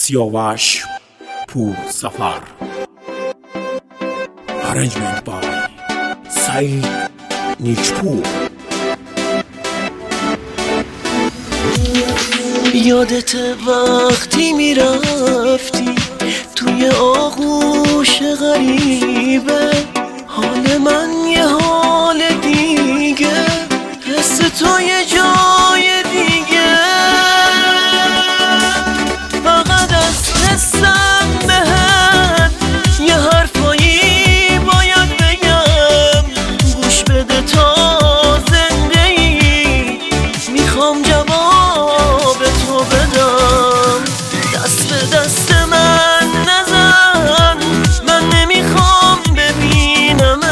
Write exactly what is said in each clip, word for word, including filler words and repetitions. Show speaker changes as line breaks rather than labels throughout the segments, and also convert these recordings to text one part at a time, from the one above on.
سیاوش پور سفر. Arrangement by سعید نیکپور.
یادت وقتی میرفتی توی آغوش غریبه، حال من یه حال دیگه، حس تو یه جای دیگه. فقط از حسم بهت یه حرفایی باید بگم، گوش بده تا زنده ای، میخوام جواب تو بدم. دست به دست من نزن، من نمیخوام ببینمت،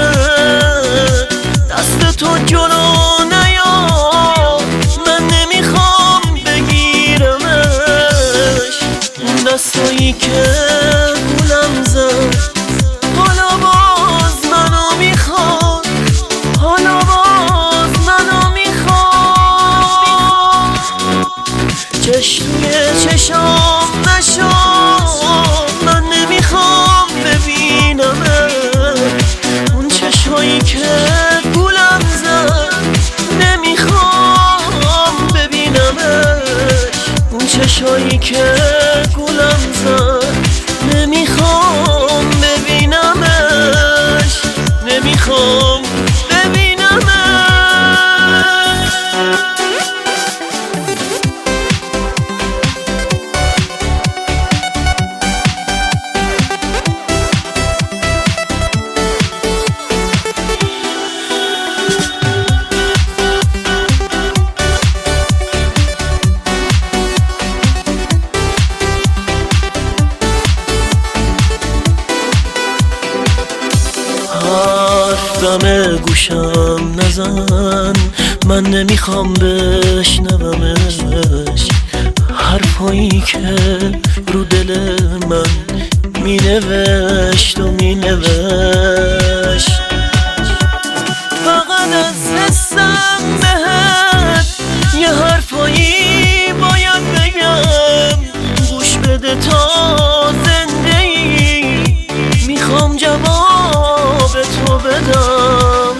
دست تو جلو نیا، من نمیخوام بگیرمش. اون دستایی که گولم زد حالا باز منو میخواد، حالا باز منو میخواد. چشمه چشام نشو، من نمیخوام ببینمت، اون چشمایی که گولم زد نمیخوام ببینمش. اون چشمایی که گولم زد نمیخوام ببینمش، نمیخوام ببینمش. دم گوشم نزن، من نمیخوام بشنومش، حرفایی که رو دل من مینوشت و مینوشت. فقط از حسم بهت یه حرفایی باید بگم، گوش بده تا زنده ای، میخوام جواب تو بدم.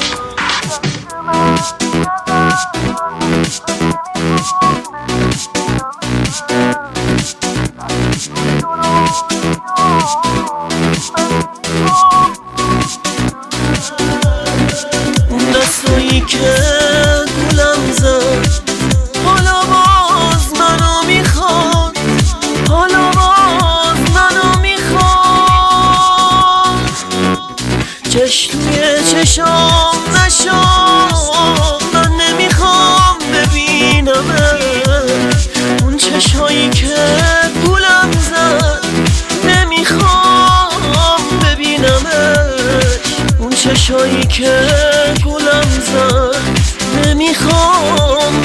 اون دستایی که گولم زد حالا باز منو میخواد، حالا باز منو میخواد. چشمه چشام نشو، من نمیخوام ببینمت، اون چشمایی که گولم زد نمیخوام ببینمت، اون چشمایی که گولم زد نمیخوام